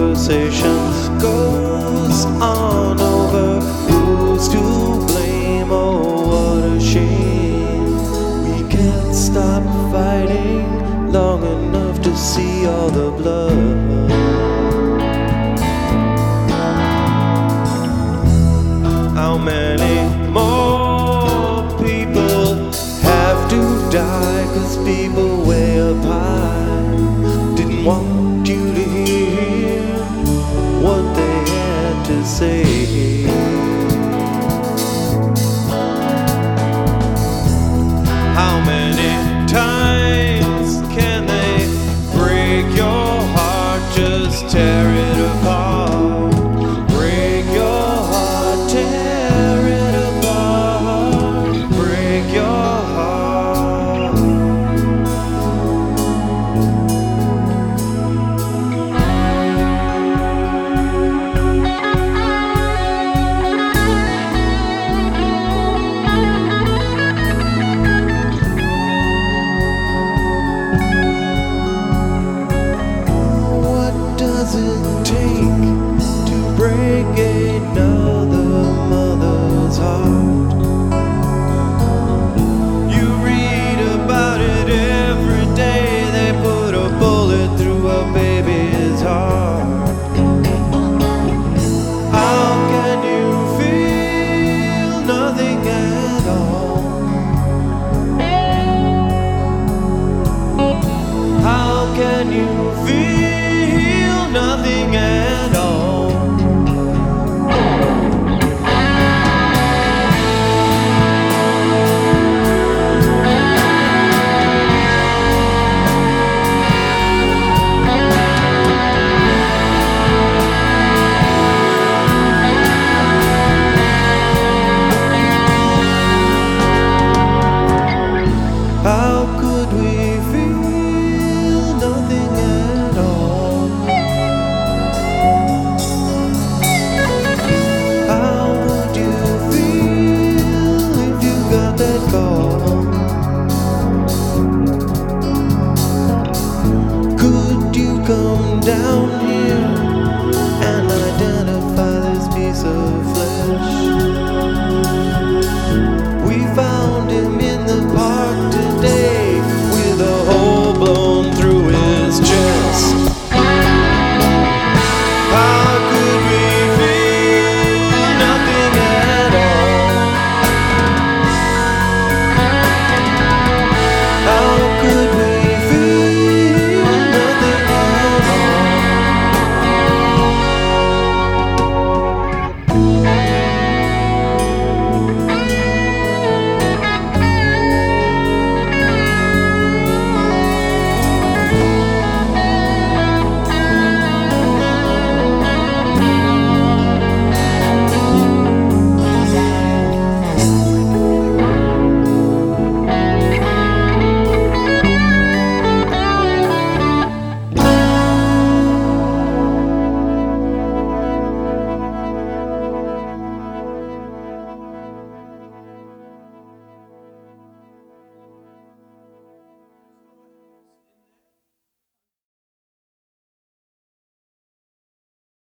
conversation goes on over who's to blame. Oh, what a shame. We can't stop fighting long enough to see all the blood. How many more people have to die? 'Cause people way up high didn't want you to hear what they had to say. How many times can they break your heart? Just tear it apart. Break your heart, tear it apart. Break your heart. What does it take to break a